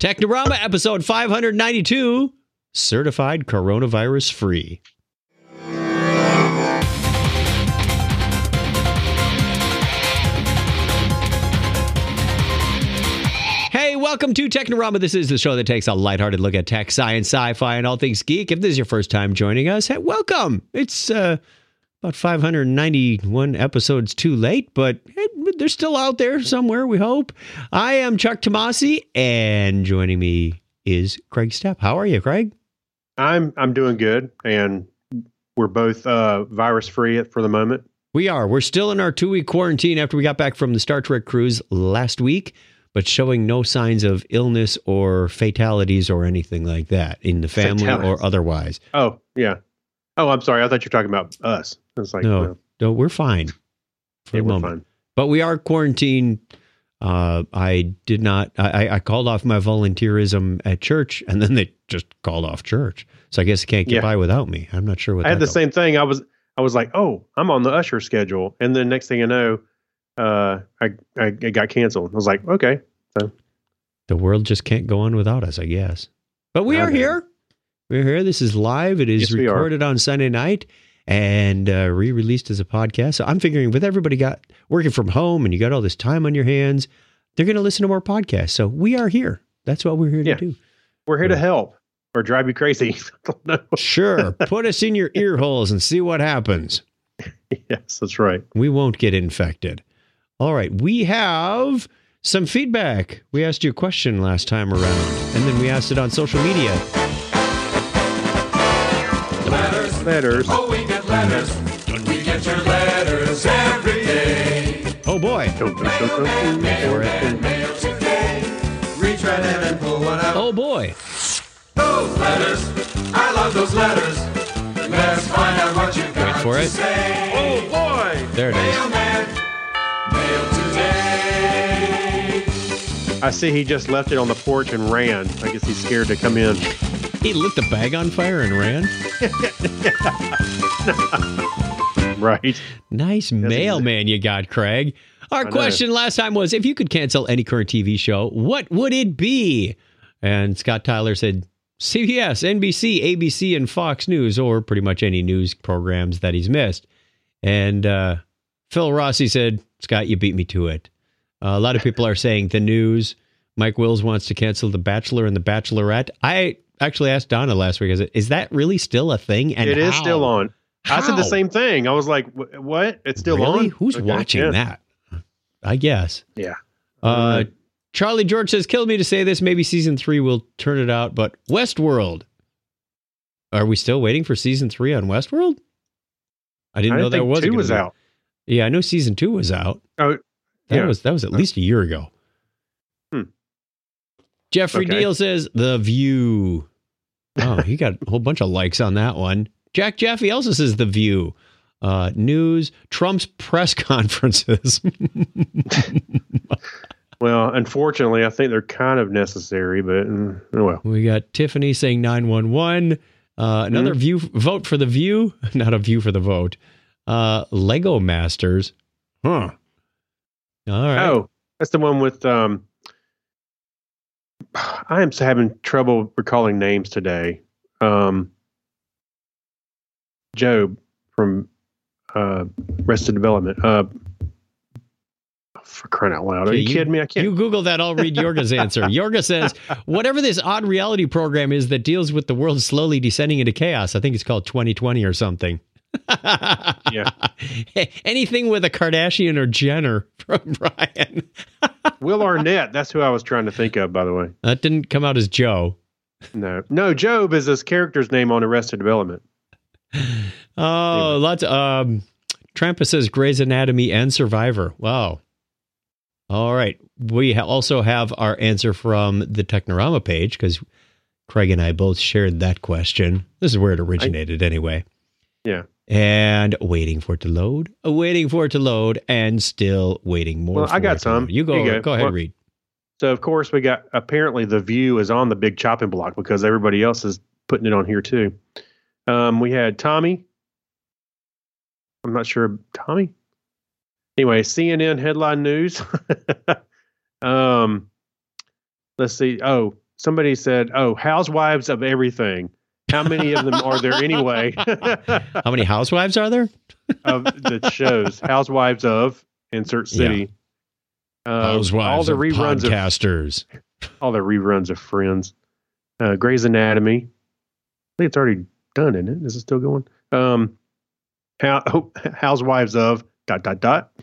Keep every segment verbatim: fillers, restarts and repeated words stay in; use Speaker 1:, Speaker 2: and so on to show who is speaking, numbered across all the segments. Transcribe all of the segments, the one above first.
Speaker 1: Technorama episode five ninety-two, certified coronavirus free. Hey, welcome to Technorama. This is the show that takes a lighthearted look at tech, science, sci-fi, and all things geek. If this is your first time joining us, hey, welcome. It's uh, about five hundred ninety-one episodes too late, but hey, they're still out there somewhere, we hope. I am Chuck Tomasi, and joining me is Craig Stepp. How are you, Craig?
Speaker 2: I'm I'm doing good, and we're both uh, virus-free for the moment.
Speaker 1: We are. We're still in our two-week quarantine after we got back from the Star Trek cruise last week, but showing no signs of illness or fatalities or anything like that in the family fatalities. Or otherwise.
Speaker 2: Oh, yeah. Oh, I'm sorry. I thought you were talking about us. It's like,
Speaker 1: no,
Speaker 2: well,
Speaker 1: no, we're fine for
Speaker 2: yeah,
Speaker 1: the
Speaker 2: we're
Speaker 1: moment.
Speaker 2: fine.
Speaker 1: But we are quarantined. Uh, I did not, I, I called off my volunteerism at church, and then they just called off church. So I guess they can't get
Speaker 2: yeah.
Speaker 1: by without me. I'm not sure what
Speaker 2: I had the
Speaker 1: goes.
Speaker 2: same thing. I was I was like, oh, I'm on the usher schedule. And then next thing I know, uh, I, I it got canceled. I was like, okay. So
Speaker 1: the world just can't go on without us, I guess. But we
Speaker 2: I
Speaker 1: are
Speaker 2: know.
Speaker 1: here. We're here. This is live. It is
Speaker 2: Yes, we are.
Speaker 1: recorded on Sunday night and uh, re-released as a podcast. So I'm figuring with everybody got working from home and you got all this time on your hands, they're going to listen to more podcasts. So we are here. That's what we're here
Speaker 2: Yeah.
Speaker 1: to do.
Speaker 2: we're here
Speaker 1: Yeah.
Speaker 2: to help or drive you crazy. I don't know.
Speaker 1: Sure. Put us in your ear holes and see what happens.
Speaker 2: Yes, that's right.
Speaker 1: We won't get infected. All right. We have some feedback. We asked you a question last time around, and then we asked it on social media.
Speaker 3: Letters.
Speaker 2: Letters.
Speaker 3: Oh, we get letters. We get your letters every day.
Speaker 1: Oh, boy.
Speaker 2: Dun, dun, dun, dun, dun.
Speaker 3: Mailman, mail today. Reach right in and pull one out.
Speaker 1: Oh, boy.
Speaker 3: Those letters. I love those letters. Let's find out what you got
Speaker 1: Wait for
Speaker 3: to
Speaker 1: it.
Speaker 3: say.
Speaker 2: Oh, boy.
Speaker 1: There it is.
Speaker 3: Mailman, mail today.
Speaker 2: I see he just left it on the porch and ran. I guess he's scared to come in.
Speaker 1: He lit the bag on fire and ran.
Speaker 2: Right.
Speaker 1: Nice mailman you got, Craig. Our
Speaker 2: I know.
Speaker 1: question last time was, if you could cancel any current T V show, what would it be? And Scott Tyler said C B S, N B C, A B C, and Fox News, or pretty much any news programs that he's missed. And uh, Phil Rossi said, Scott, you beat me to it. Uh, a lot of people are saying the news. Mike Wills wants to cancel The Bachelor and The Bachelorette. I actually asked Donna last week, I said, is that really still a thing? And
Speaker 2: It is
Speaker 1: how?
Speaker 2: still on. I said
Speaker 1: How?
Speaker 2: the same thing. I was like, "Wh- what? It's still
Speaker 1: Really?
Speaker 2: on?
Speaker 1: Who's
Speaker 2: Okay,
Speaker 1: watching
Speaker 2: yeah.
Speaker 1: that? I guess.
Speaker 2: Yeah.
Speaker 1: Uh, Charlie George says, kill me to say this. Maybe season three will turn it out. But Westworld. Are we still waiting for season three on Westworld? I didn't
Speaker 2: I
Speaker 1: know
Speaker 2: didn't
Speaker 1: there
Speaker 2: think
Speaker 1: was.
Speaker 2: two
Speaker 1: gonna
Speaker 2: was
Speaker 1: be-
Speaker 2: out.
Speaker 1: Yeah, I know season two was out.
Speaker 2: Oh,
Speaker 1: That
Speaker 2: yeah.
Speaker 1: was that was at least a year ago.
Speaker 2: Hmm.
Speaker 1: Jeffrey
Speaker 2: Okay.
Speaker 1: Deal says, The View. Oh, he got a whole bunch of likes on that one. Jack Jeffy also says The View. Uh, news, Trump's press conferences.
Speaker 2: Well, unfortunately, I think they're kind of necessary, but mm, oh well.
Speaker 1: We got Tiffany saying nine one one. Uh, another
Speaker 2: Mhm.
Speaker 1: view vote for The View. Not a view for the vote. Uh, Lego Masters. Huh. All right.
Speaker 2: Oh, that's the one with. Um, I am having trouble recalling names today. Um, Job from uh, Arrested Development. Uh, for crying out loud! Are
Speaker 1: Okay,
Speaker 2: you, kidding me? I can't.
Speaker 1: You Google that, I'll read Yorga's answer. Yorga says, whatever this odd reality program is that deals with the world slowly descending into chaos, I think it's called twenty twenty or something.
Speaker 2: Yeah.
Speaker 1: Anything with a Kardashian or Jenner from Brian.
Speaker 2: Will Arnett. That's who I was trying to think of. By the way,
Speaker 1: That didn't come out as Joe.
Speaker 2: no, no. Job is his character's name on Arrested Development.
Speaker 1: Oh, lots. Um, Trampa says Grey's Anatomy and Survivor. Wow. All right. We ha- also have our answer from the Technorama page because Craig and I both shared that question. This is where it originated anyway.
Speaker 2: Yeah.
Speaker 1: And waiting for it to load, uh, waiting for it to load, and still waiting more.
Speaker 2: Well,
Speaker 1: for
Speaker 2: I got
Speaker 1: it to
Speaker 2: some.
Speaker 1: load. You go.
Speaker 2: Here you go.
Speaker 1: Go ahead,
Speaker 2: Well,
Speaker 1: read.
Speaker 2: So of course we got apparently The View is on the big chopping block because everybody else is putting it on here too. Um, we had Tommy. I'm not sure Tommy. Anyway, C N N headline news. um, let's see. Oh, somebody said, "Oh, housewives of everything." How many of them are there anyway?
Speaker 1: How many housewives are there?
Speaker 2: Of the shows, housewives of insert city. Yeah. Uh,
Speaker 1: housewives
Speaker 2: all the
Speaker 1: of
Speaker 2: reruns
Speaker 1: podcasters.
Speaker 2: Of, all the reruns of Friends, uh, Grey's Anatomy. I think it's already done, isn't it? Is it still going? Um, how, oh, housewives of dot dot dot.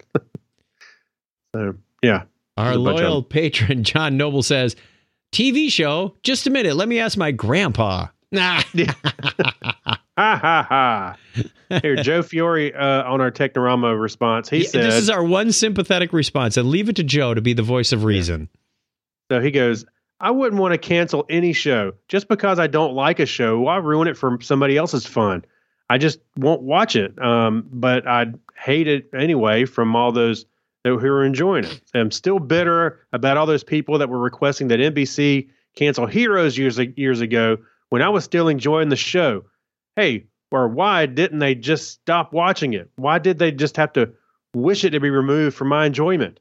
Speaker 2: So yeah.
Speaker 1: Our loyal patron John Noble says, T V show. Just a minute. Let me ask my grandpa. Nah.
Speaker 2: ha ha ha. Here, Joe Fiore uh, on our Technorama response. He
Speaker 1: yeah,
Speaker 2: said,
Speaker 1: "This is our one sympathetic response, and leave it to Joe to be the voice of reason."
Speaker 2: So he goes, "I wouldn't want to cancel any show just because I don't like a show. Why ruin it for somebody else's fun? I just won't watch it. Um, but I'd hate it anyway from all those who are enjoying it. I'm still bitter about all those people that were requesting that N B C cancel Heroes years years ago when I was still enjoying the show. Hey, or why didn't they just stop watching it? Why did they just have to wish it to be removed from my enjoyment?"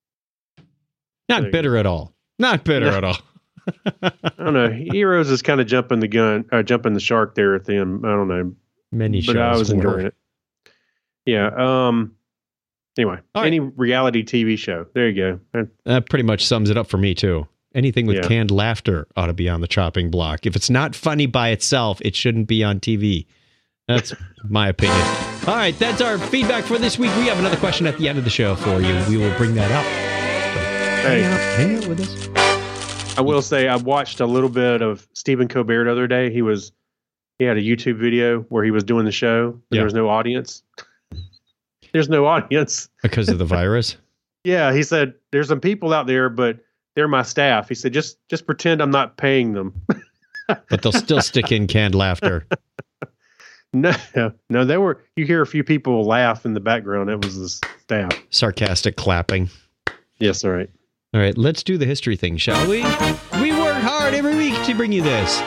Speaker 1: Not bitter at all. Not bitter
Speaker 2: No.
Speaker 1: at all.
Speaker 2: I don't know. Heroes is kind of jumping the gun, uh, jumping the shark there at the end. I don't know.
Speaker 1: Many shows
Speaker 2: But I was
Speaker 1: were.
Speaker 2: enjoying it. Yeah. Um. Anyway,
Speaker 1: All right.
Speaker 2: any reality T V show. There you go.
Speaker 1: That pretty much sums it up for me, too. Anything with
Speaker 2: Yeah.
Speaker 1: canned laughter ought to be on the chopping block. If it's not funny by itself, it shouldn't be on T V. That's my opinion. All right, that's our feedback for this week. We have another question at the end of the show for you. We will bring that up.
Speaker 2: Hey,
Speaker 1: Hang out, hang out with us.
Speaker 2: I will say I watched a little bit of Stephen Colbert the other day. He was he had a YouTube video where he was doing the show. But
Speaker 1: Yeah.
Speaker 2: There was no audience. There's no audience.
Speaker 1: Because of the virus?
Speaker 2: Yeah, he said there's some people out there, but they're my staff. He said just just pretend I'm not paying them.
Speaker 1: But they'll still stick in canned laughter.
Speaker 2: No, no, they were. You hear a few people laugh in the background. That was the staff.
Speaker 1: Sarcastic clapping.
Speaker 2: Yes, all right.
Speaker 1: All right, let's do the history thing, shall we? We work hard every week to bring you this.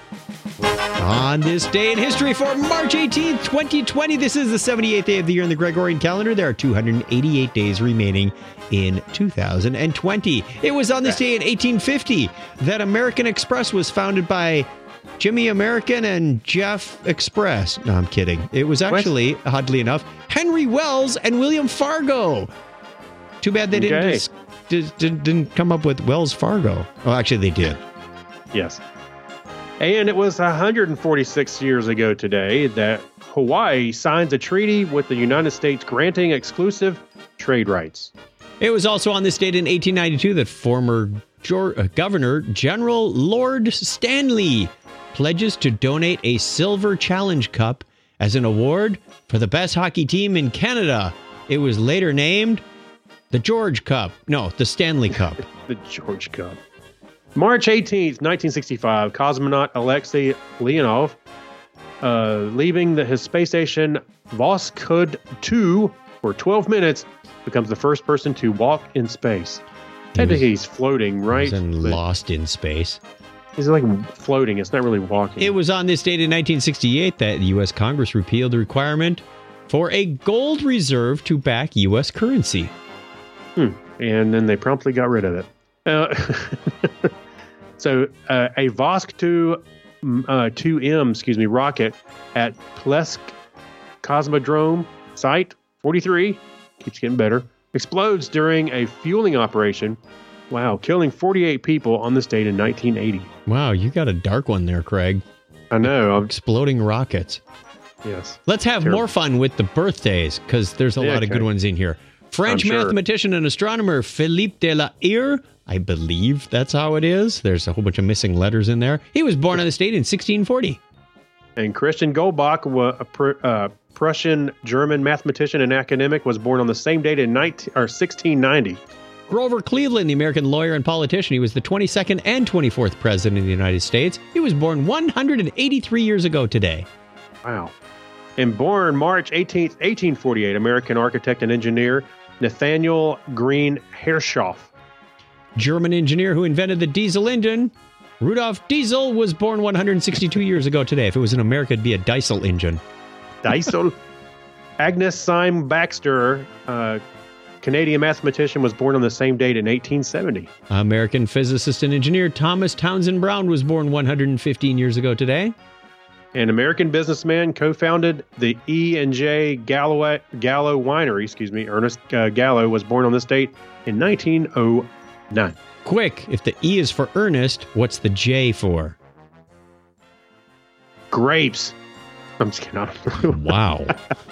Speaker 1: On this day in history for March eighteenth, twenty twenty, this is the seventy-eighth day of the year in the Gregorian calendar. There are two hundred eighty-eight days remaining in two thousand twenty. It was on this day in eighteen fifty that American Express was founded by Jimmy American and Jeff Express. No, I'm kidding. It was actually, oddly enough, Henry Wells and William Fargo. Too bad they didn't
Speaker 2: Okay.
Speaker 1: just, did, did, didn't come up with Wells Fargo. Oh, actually, they did.
Speaker 2: Yes. And it was one hundred forty-six years ago today that Hawaii signs a treaty with the United States granting exclusive trade rights.
Speaker 1: It was also on this date in eighteen ninety-two that former Jor- uh, Governor General Lord Stanley pledges to donate a Silver Challenge Cup as an award for the best hockey team in Canada. It was later named the George Cup. No, the Stanley Cup.
Speaker 2: The George Cup. March eighteenth, nineteen sixty-five, cosmonaut Alexei Leonov, uh, leaving the, his space station Voskhod two for twelve minutes, becomes the first person to walk in space. Technically, he's floating, right?
Speaker 1: And
Speaker 2: But
Speaker 1: lost in space.
Speaker 2: he's like floating. It's not really walking.
Speaker 1: It was on this date in nineteen sixty-eight that the U S Congress repealed the requirement for a gold reserve to back U S currency.
Speaker 2: Hmm. And then they promptly got rid of it. Uh, so uh, a Vosk two, uh, two M, excuse me, rocket at Plesk Cosmodrome Site forty-three, keeps getting better, explodes during a fueling operation. Wow, killing forty-eight people on this date in nineteen eighty.
Speaker 1: Wow, you got a dark one there, Craig.
Speaker 2: I know. I'm,
Speaker 1: Exploding rockets.
Speaker 2: yes.
Speaker 1: Let's have
Speaker 2: Terrible.
Speaker 1: more fun with the birthdays, because there's a
Speaker 2: Yeah,
Speaker 1: lot of
Speaker 2: okay.
Speaker 1: good ones in here. French
Speaker 2: I'm sure.
Speaker 1: mathematician and astronomer Philippe de la Hire, I believe that's how it is. There's a whole bunch of missing letters in there. He was born on this date in sixteen forty.
Speaker 2: And Christian Goldbach, wa- a Pr- uh, Prussian-German mathematician and academic, was born on the same date in nineteen, or sixteen ninety.
Speaker 1: Grover Cleveland, the American lawyer and politician. He was the twenty-second and twenty-fourth president of the United States. He was born one hundred eighty-three years ago today.
Speaker 2: Wow. And born March eighteenth, eighteen forty-eight, American architect and engineer Nathaniel Green Hershoff.
Speaker 1: German engineer who invented the diesel engine. Rudolf Diesel was born one hundred sixty-two years ago today. If it was in America, it'd be a diesel engine.
Speaker 2: Diesel. Agnes Syme Baxter, uh, Canadian mathematician, was born on the same date in eighteen seventy.
Speaker 1: American physicist and engineer Thomas Townsend Brown was born one hundred fifteen years ago today.
Speaker 2: An American businessman co-founded the E and J Gallo, Gallo Winery. Excuse me, Ernest uh, Gallo was born on this date in nineteen oh nine.
Speaker 1: Quick, if the E is for Ernest, what's the J for?
Speaker 2: Grapes. I'm just kidding. I don't know.
Speaker 1: Wow.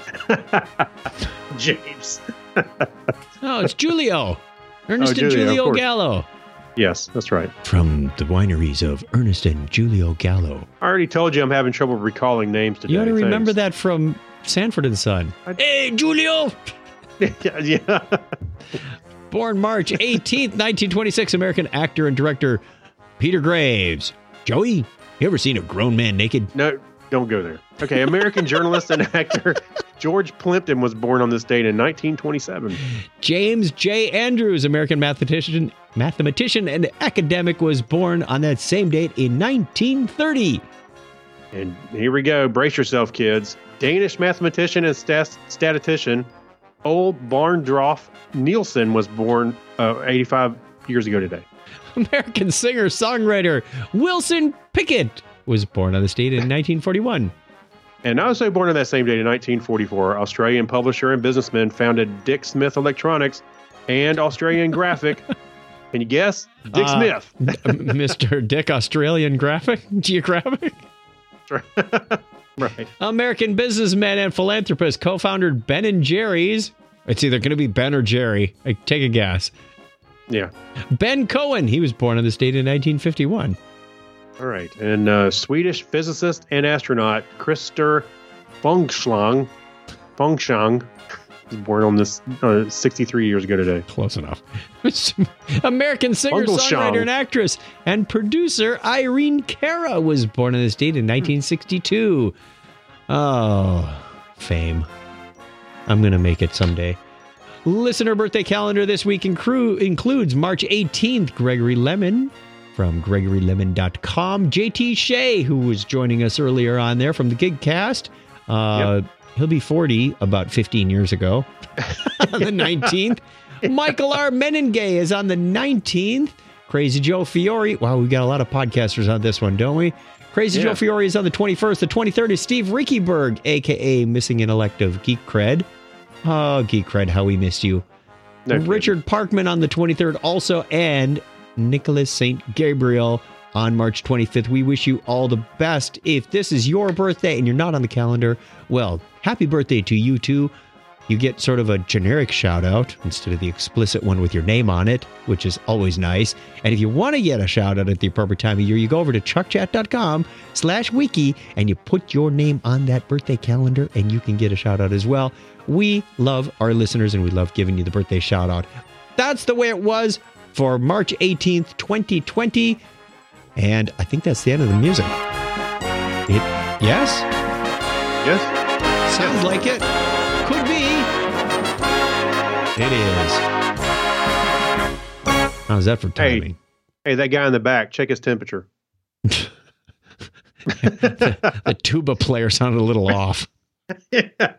Speaker 2: James.
Speaker 1: Oh, it's Julio. Ernest
Speaker 2: Oh,
Speaker 1: and
Speaker 2: Julio, of
Speaker 1: Julio
Speaker 2: course.
Speaker 1: Gallo.
Speaker 2: Yes, that's right.
Speaker 1: From the wineries of Ernest and Julio Gallo.
Speaker 2: I already told you I'm having trouble recalling names today.
Speaker 1: You ought to remember
Speaker 2: Thanks.
Speaker 1: that from Sanford and Son. Hey, Julio!
Speaker 2: yeah, yeah.
Speaker 1: Born March eighteenth, nineteen twenty-six, American actor and director Peter Graves. Joey, you ever seen a grown man naked?
Speaker 2: No, don't go there. Okay, American journalist and actor George Plimpton was born on this date in nineteen twenty-seven.
Speaker 1: James J. Andrews, American mathematician, mathematician and academic, was born on that same date in nineteen thirty.
Speaker 2: And here we go. Brace yourself, kids. Danish mathematician and stat- statistician Ole Barndorf Nielsen was born uh, eighty-five years ago today.
Speaker 1: American singer-songwriter Wilson Pickett was born on this date in nineteen forty-one.
Speaker 2: And also born on that same date in nineteen forty-four, Australian publisher and businessman founded Dick Smith Electronics and Australian Graphic. Can you guess? Dick
Speaker 1: Uh,
Speaker 2: Smith.
Speaker 1: Mister Dick Australian Graphic? Geographic?
Speaker 2: Right.
Speaker 1: American businessman and philanthropist, co-founder Ben and Jerry's. It's either going to be Ben or Jerry. I take a guess.
Speaker 2: Yeah.
Speaker 1: Ben Cohen. He was born on this date in nineteen fifty-one.
Speaker 2: All right. And uh, Swedish physicist and astronaut Christer Fongschlang, Fongschang was born on this uh, sixty-three years ago today.
Speaker 1: Close enough. American singer,
Speaker 2: Fongschang.
Speaker 1: songwriter, and actress and producer Irene Cara was born on this date in nineteen sixty-two. Oh, fame. I'm going to make it someday. Listener birthday calendar this week incru- includes March eighteenth, Gregory Lemon from gregory lemon dot com. J T Shea, who was joining us earlier on there from the Gigcast. Uh,
Speaker 2: Yep.
Speaker 1: He'll be forty about fifteen years ago on the nineteenth. Michael R. Meningay is on the nineteenth. Crazy Joe Fiore. Wow, we got a lot of podcasters on this one, don't we? Crazy
Speaker 2: Yeah.
Speaker 1: Joe Fiore is on the twenty-first. The twenty-third is Steve Rickyberg, a k a. Missing Intellect of Geek Cred. Oh, Geek Cred, how we missed you.
Speaker 2: No kidding.
Speaker 1: Richard Parkman on the twenty-third also, and Nicholas Saint Gabriel on March twenty-fifth. We wish you all the best. If this is your birthday and you're not on the calendar, well, happy birthday to you too. You get sort of a generic shout out instead of the explicit one with your name on it, which is always nice. And if you want to get a shout out at the appropriate time of year, you go over to chuckchat.com slash wiki and you put your name on that birthday calendar and you can get a shout out as well. We love our listeners and we love giving you the birthday shout out. That's the way it was for March eighteenth, twenty twenty. And I think that's the end of the music. It, yes?
Speaker 2: Yes.
Speaker 1: Sounds like it. Could be. It is. How's that for timing?
Speaker 2: Hey, that guy in the back, check his temperature.
Speaker 1: the, the tuba player sounded a little off.
Speaker 2: Yeah.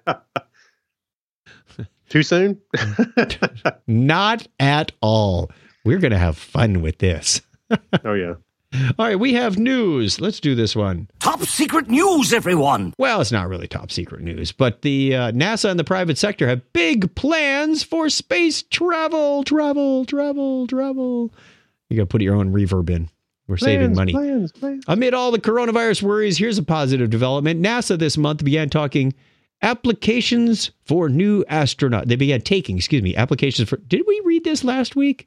Speaker 2: Too soon?
Speaker 1: Not at all. We're going to have fun with this.
Speaker 2: Oh, yeah.
Speaker 1: All right, we have news. Let's do this one.
Speaker 4: Top secret news, everyone!
Speaker 1: Well, it's not really top secret news, but the uh, NASA and the private sector have big plans for space travel, travel, travel, travel. You got to put your own reverb in. We're saving
Speaker 2: Plans,
Speaker 1: money.
Speaker 2: Plans, plans.
Speaker 1: Amid all the coronavirus worries, here's a positive development. NASA this month began talking applications for new astronaut. They began taking, excuse me, applications for. Did we read this last week?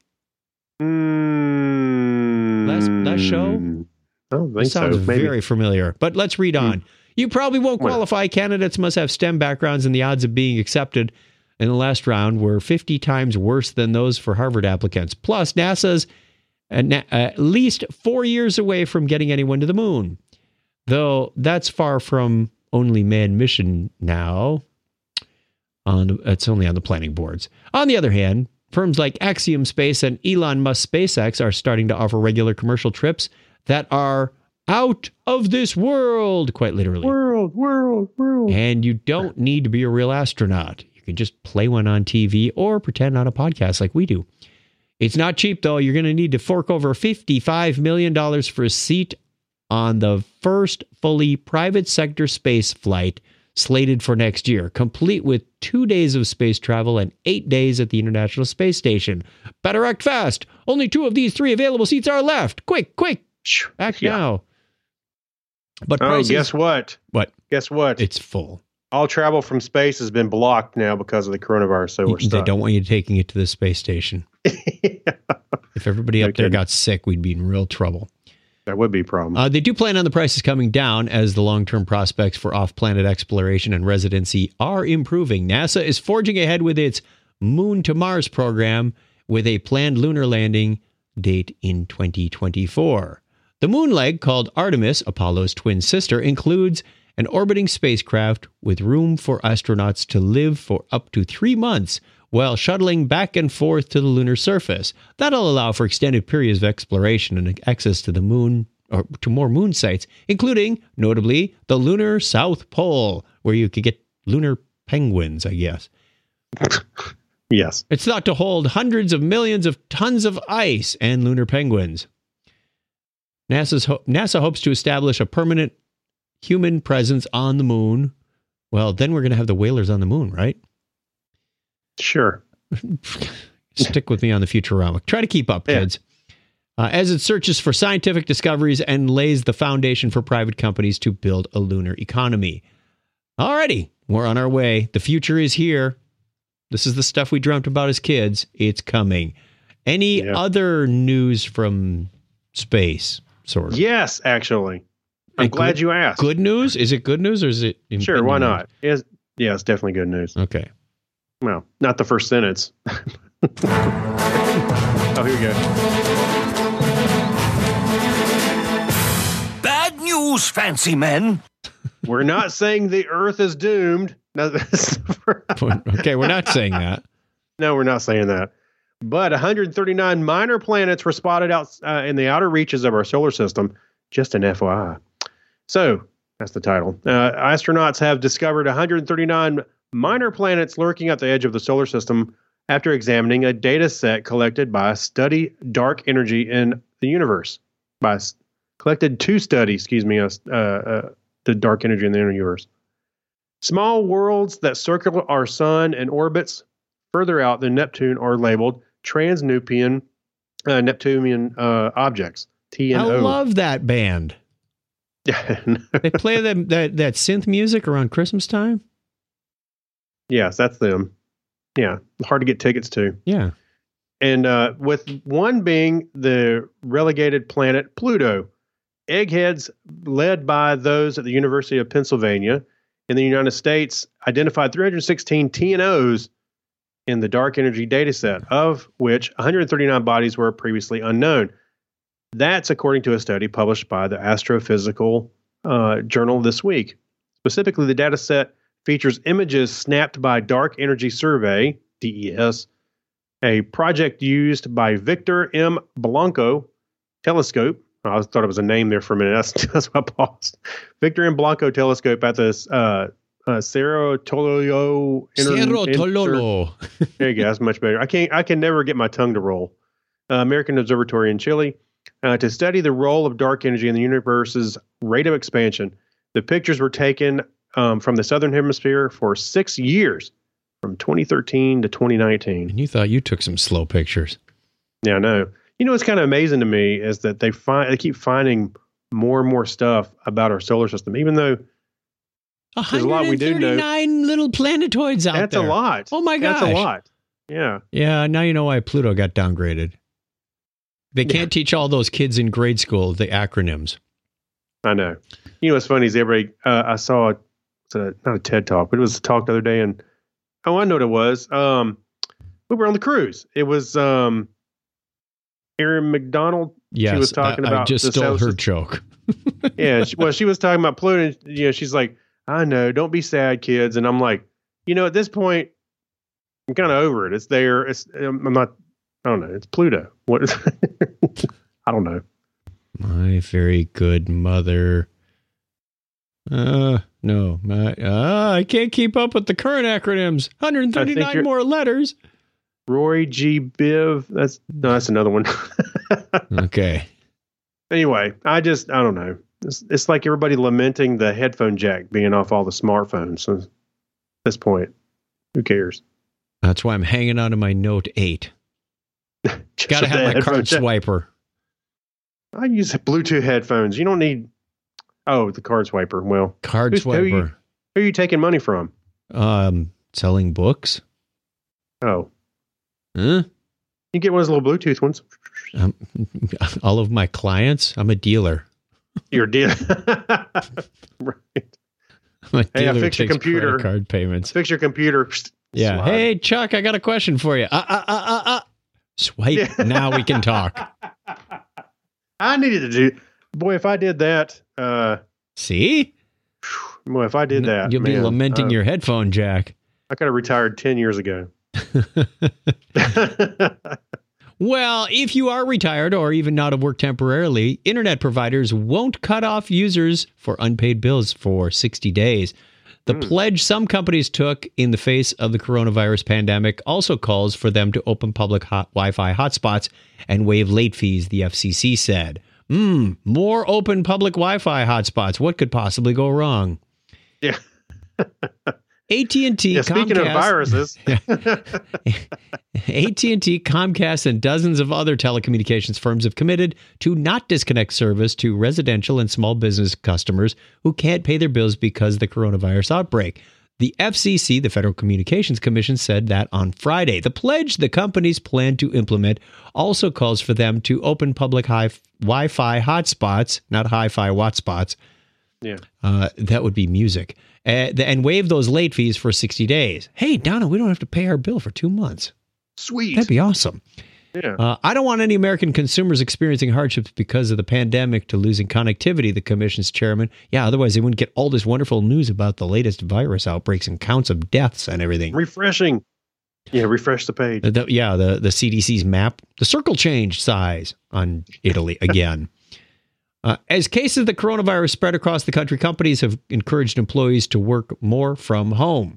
Speaker 2: Mm,
Speaker 1: Last last show?
Speaker 2: I don't think
Speaker 1: This sounds
Speaker 2: so. Maybe.
Speaker 1: very familiar, but let's read on.
Speaker 2: Hmm.
Speaker 1: You probably won't
Speaker 2: Well.
Speaker 1: qualify. Candidates must have STEM backgrounds, and the odds of being accepted in the last round were fifty times worse than those for Harvard applicants. Plus, NASA's at, na- at least four years away from getting anyone to the moon, though that's far from only manned mission now. On it's only on the planning boards. On the other hand, firms like Axiom Space and Elon Musk SpaceX are starting to offer regular commercial trips that are out of this world, quite literally.
Speaker 2: World, world, world.
Speaker 1: And you don't need to be a real astronaut. You You can just play one on T V or pretend on a podcast like we do. It's not cheap, though. You're going to need to fork over fifty-five million dollars for a seat on the first fully private sector space flight slated for next year, complete with two days of space travel and eight days at the International Space Station. Better act fast. Only two of these three available seats are left. Quick, quick. Act
Speaker 2: Yeah.
Speaker 1: now. But
Speaker 2: Oh,
Speaker 1: prices,
Speaker 2: guess what?
Speaker 1: what?
Speaker 2: Guess what?
Speaker 1: It's full.
Speaker 2: All travel from space has been blocked now because of the coronavirus. So we're
Speaker 1: They
Speaker 2: stuck.
Speaker 1: don't want you taking it to the space station. If everybody
Speaker 2: No
Speaker 1: up there
Speaker 2: kidding.
Speaker 1: got sick, we'd be in real trouble.
Speaker 2: That would be a problem.
Speaker 1: Uh, they do plan on the prices coming down as the long-term prospects for off-planet exploration and residency are improving. NASA is forging ahead with its Moon to Mars program with a planned lunar landing date in twenty twenty-four. The moon leg, called Artemis, Apollo's twin sister, includes an orbiting spacecraft with room for astronauts to live for up to three months while shuttling back and forth to the lunar surface. That'll allow for extended periods of exploration and access to the moon, or to more moon sites, including, notably, the lunar South Pole, where you could get lunar penguins, I guess.
Speaker 2: Yes.
Speaker 1: It's thought to hold hundreds of millions of tons of ice and lunar penguins. NASA's ho- NASA hopes to establish a permanent human presence on the moon. Well, then we're going to have the whalers on the moon, right?
Speaker 2: Sure.
Speaker 1: Stick with me on the Futurama. Try to keep up,
Speaker 2: Yeah.
Speaker 1: kids. Uh, as it searches for scientific discoveries and lays the foundation for private companies to build a lunar economy. Alrighty, we're on our way. The future is here. This is the stuff we dreamt about as kids. It's coming. Any
Speaker 2: Yeah.
Speaker 1: other news from space, sort of?
Speaker 2: Yes, actually. I'm
Speaker 1: And
Speaker 2: glad
Speaker 1: good-
Speaker 2: you asked.
Speaker 1: Good news? Is it good news or is it...
Speaker 2: Sure, why
Speaker 1: impending
Speaker 2: not? It's, yeah, it's definitely good news.
Speaker 1: news? Okay.
Speaker 2: Well, not the first sentence. Oh, here we go.
Speaker 4: Bad news, fancy men.
Speaker 2: We're not saying the Earth is doomed. No, that's-
Speaker 1: Okay, we're not saying that.
Speaker 2: no, we're not saying that. But one hundred thirty-nine minor planets were spotted out uh, in the outer reaches of our solar system. Just an F Y I. So that's the title. Uh, astronauts have discovered one hundred thirty-nine minor planets lurking at the edge of the solar system after examining a data set collected by Study Dark Energy in the Universe. By s- collected to study, excuse me, uh, uh, the dark energy in the universe. Small worlds that circle our sun and orbits further out than Neptune are labeled trans-Neptunian uh, Neptunian uh, objects. T N O.
Speaker 1: I love that band. They play them, that, that synth music around Christmas time.
Speaker 2: Yes, that's them. Yeah, hard to get tickets to.
Speaker 1: Yeah.
Speaker 2: And uh, with one being the relegated planet Pluto, eggheads led by those at the University of Pennsylvania in the United States identified three hundred sixteen T N Os in the dark energy data set, of which one hundred thirty-nine bodies were previously unknown. That's according to a study published by the Astrophysical uh, Journal this week. Specifically, the data set features images snapped by Dark Energy Survey, D E S, a project used by Victor M. Blanco Telescope. I thought it was a name there for a minute. That's, that's why I paused. Victor M. Blanco Telescope at the uh, uh, Cerro Tololo. Inter-
Speaker 1: Cerro
Speaker 2: Inter-
Speaker 1: Tololo.
Speaker 2: There you go. That's much better. I can't. I can never get my tongue to roll. Uh, American Observatory in Chile uh, to study the role of dark energy in the universe's rate of expansion. The pictures were taken um, from the southern hemisphere for six years, from twenty thirteen to twenty nineteen.
Speaker 1: And you thought you took some slow pictures.
Speaker 2: Yeah, I know. You know what's kind of amazing to me is that they find they keep finding more and more stuff about our solar system, even though there's a lot we do know.
Speaker 1: one hundred thirty-nine little planetoids out
Speaker 2: That's
Speaker 1: there.
Speaker 2: a lot.
Speaker 1: Oh my gosh.
Speaker 2: That's a lot. Yeah.
Speaker 1: Yeah, now you know why Pluto got downgraded. They can't teach all those kids in grade school the acronyms.
Speaker 2: I know. You know what's funny is everybody, uh, I saw, a, it's a, not a TED Talk, but it was a talk the other day, and oh, I know what it was. Um, we were on the cruise. It was um, Erin McDonald.
Speaker 1: Yes,
Speaker 2: she was talking
Speaker 1: I,
Speaker 2: about
Speaker 1: I just
Speaker 2: the
Speaker 1: stole her
Speaker 2: solar-
Speaker 1: joke.
Speaker 2: Yeah, she, well, she was talking about Pluto. And, you know, she's like, I know, don't be sad, kids. And I'm like, you know, at this point, I'm kind of over it. It's there. It's I'm not. I don't know. It's Pluto. What is? I don't know.
Speaker 1: My very good mother Uh, no. My, uh, I can't keep up with the current acronyms. one hundred thirty-nine more letters.
Speaker 2: Roy G. Biv. That's no, that's another one.
Speaker 1: Okay.
Speaker 2: Anyway, I just I don't know. It's, it's like everybody lamenting the headphone jack being off all the smartphones. So at this point, who cares?
Speaker 1: That's why I'm hanging on to my Note eight. Got to have my card jack. Swiper.
Speaker 2: I use Bluetooth headphones. You don't need. Oh, the card swiper. Well,
Speaker 1: card swiper.
Speaker 2: Who are, you, who are you taking money from?
Speaker 1: Um, selling books.
Speaker 2: Oh.
Speaker 1: Huh?
Speaker 2: You get one of those little Bluetooth ones.
Speaker 1: Um, all of my clients. I'm a dealer.
Speaker 2: You're a dealer. Right.
Speaker 1: I'm a dealer
Speaker 2: hey, I fixed your computer.
Speaker 1: Card payments.
Speaker 2: Fix your computer.
Speaker 1: Yeah.
Speaker 2: Slide.
Speaker 1: Hey, Chuck, I got a question for you. Uh, uh, uh, uh, uh. Swipe. Yeah. Now we can talk.
Speaker 2: I needed to do. Boy, if I did that. Uh,
Speaker 1: See?
Speaker 2: Boy, if I did that.
Speaker 1: You'll
Speaker 2: man,
Speaker 1: be lamenting uh, your headphone jack.
Speaker 2: I could have retired ten years ago.
Speaker 1: Well, if you are retired or even out of work temporarily, internet providers won't cut off users for unpaid bills for sixty days. The mm. pledge some companies took in the face of the coronavirus pandemic also calls for them to open public hot Wi-Fi hotspots and waive late fees, the F C C said. Hmm, more open public Wi-Fi hotspots. What could possibly go wrong?
Speaker 2: Yeah.
Speaker 1: A T and T,
Speaker 2: yeah, speaking
Speaker 1: Comcast,
Speaker 2: of viruses,
Speaker 1: A T and T, Comcast, and dozens of other telecommunications firms have committed to not disconnect service to residential and small business customers who can't pay their bills because of the coronavirus outbreak. The F C C, the Federal Communications Commission, said that on Friday. The pledge the companies plan to implement also calls for them to open public high Wi-Fi hotspots, not hi-fi hotspots.
Speaker 2: Yeah,
Speaker 1: uh, that would be music. Uh, and waive those late fees for sixty days. Hey, Donna, we don't have to pay our bill for two months.
Speaker 2: Sweet.
Speaker 1: That'd be awesome.
Speaker 2: Yeah.
Speaker 1: Uh, I don't want any American consumers experiencing hardships because of the pandemic to losing connectivity, the commission's chairman. Yeah, otherwise they wouldn't get all this wonderful news about the latest virus outbreaks and counts of deaths and everything.
Speaker 2: Refreshing. Yeah, refresh the page.
Speaker 1: The, the, yeah, the, the C D C's map. The circle changed size on Italy again. Uh, as cases of the coronavirus spread across the country, companies have encouraged employees to work more from home.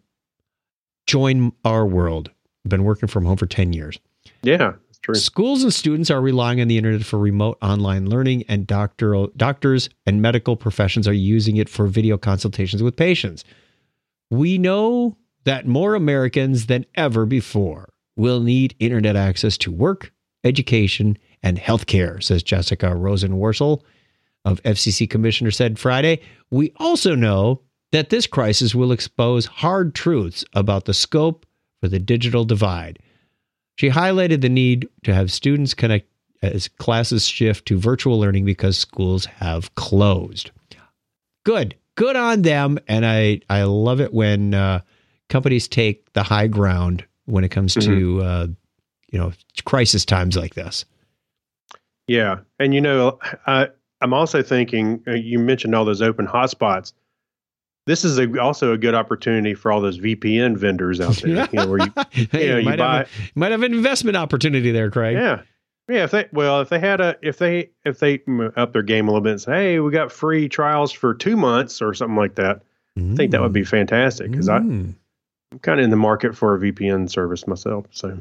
Speaker 1: Join our world. I've been working from home for ten years.
Speaker 2: Yeah, that's true.
Speaker 1: Schools and students are relying on the internet for remote online learning, and doctoral, doctors and medical professions are using it for video consultations with patients. We know that more Americans than ever before will need internet access to work, education, and healthcare, says Jessica Rosenworcel of F C C Commissioner said Friday. We also know that this crisis will expose hard truths about the scope for the digital divide. She highlighted the need to have students connect as classes shift to virtual learning because schools have closed. Good. Good on them. And I, I love it when uh, companies take the high ground when it comes mm-hmm. to, uh, you know, crisis times like this.
Speaker 2: Yeah. And, you know, I, I'm also thinking, uh, you mentioned all those open hotspots. This is a, also a good opportunity for all those V P N vendors out there. You know, where you,
Speaker 1: hey,
Speaker 2: you, know,
Speaker 1: you,
Speaker 2: you
Speaker 1: might,
Speaker 2: buy,
Speaker 1: have a, might have an investment opportunity there, Craig.
Speaker 2: Yeah, yeah. If they well, if they had a, if they if they up their game a little bit and say, hey, we got free trials for two months or something like that, mm. I think that would be fantastic because mm. I I'm kind of in the market for a V P N service myself. So,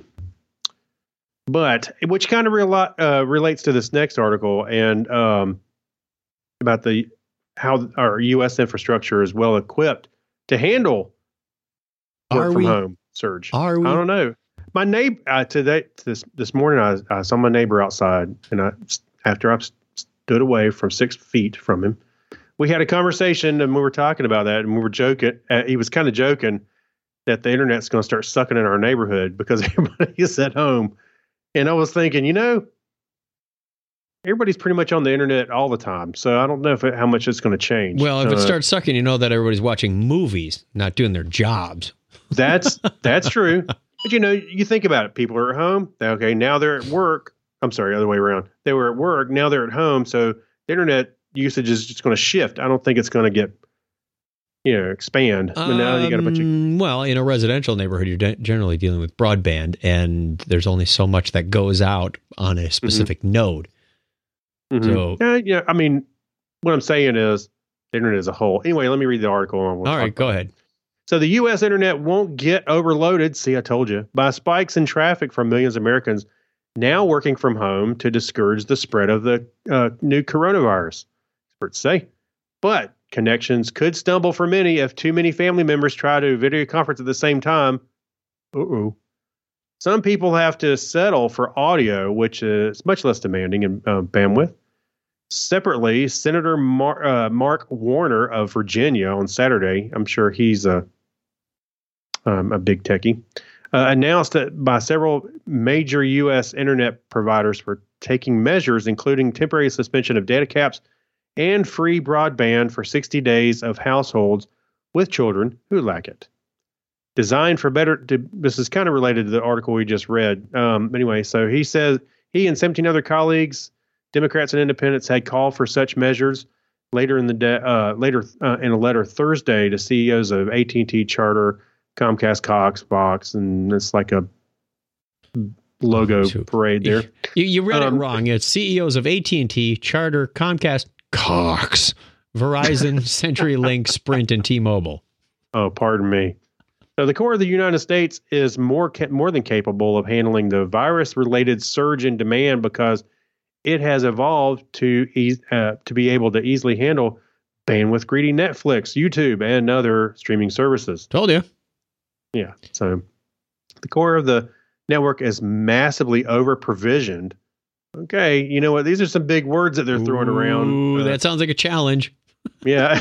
Speaker 2: but which kind of rel- uh, relates to this next article and. um about the how our U S infrastructure is well equipped to handle work
Speaker 1: are
Speaker 2: from
Speaker 1: we,
Speaker 2: home surge.
Speaker 1: Are we?
Speaker 2: I don't know. My neighbor uh, today this this morning I, I saw my neighbor outside, and I after I stood away from six feet from him, we had a conversation and we were talking about that, and we were joking. Uh, he was kind of joking that the internet's going to start sucking in our neighborhood because everybody is at home, and I was thinking, you know. Everybody's pretty much on the internet all the time, so I don't know if it, how much it's going to change.
Speaker 1: Well, if
Speaker 2: uh,
Speaker 1: it starts sucking, you know that everybody's watching movies, not doing their jobs.
Speaker 2: That's that's true. But you know, you think about it. People are at home. Okay, now they're at work. I'm sorry, other way around. They were at work. Now they're at home. So the internet usage is just going to shift. I don't think it's going to get, you know, expand. But
Speaker 1: um,
Speaker 2: now you got a bunch of.
Speaker 1: Well, in a residential neighborhood, you're de- generally dealing with broadband, and there's only so much that goes out on a specific mm-hmm. node.
Speaker 2: Mm-hmm.
Speaker 1: So
Speaker 2: yeah, yeah, I mean, what I'm saying is the internet as a whole. Anyway, let me read the article.
Speaker 1: All right, go ahead.
Speaker 2: So the U S internet won't get overloaded, see, I told you, by spikes in traffic from millions of Americans now working from home to discourage the spread of the uh, new coronavirus, experts say. But connections could stumble for many if too many family members try to video conference at the same time. Uh-oh. Some people have to settle for audio, which is much less demanding in uh, bandwidth. Separately, Senator Mar- uh, Mark Warner of Virginia on Saturday, I'm sure he's a um, a big techie, uh, announced that by several major U S internet providers were taking measures, including temporary suspension of data caps and free broadband for sixty days of households with children who lack it. Designed for better, to, this is kind of related to the article we just read. Um, anyway, so he says he and seventeen other colleagues, Democrats and independents, had called for such measures later in the day, uh, later uh, in a letter Thursday to C E Os of A T and T, Charter, Comcast, Cox, Fox, and it's like a logo parade there.
Speaker 1: You, you read
Speaker 2: um,
Speaker 1: it wrong. It's C E Os of A T and T, Charter, Comcast, Cox, Verizon, CenturyLink, Sprint, and T-Mobile.
Speaker 2: Oh, pardon me. So the core of the United States is more ca- more than capable of handling the virus-related surge in demand because it has evolved to ease, uh, to be able to easily handle bandwidth-greedy Netflix, YouTube, and other streaming services.
Speaker 1: Told you.
Speaker 2: Yeah. So the core of the network is massively over-provisioned. Okay, you know what? These are some big words that they're throwing
Speaker 1: Ooh,
Speaker 2: around. Uh,
Speaker 1: that sounds like a challenge.
Speaker 2: Yeah.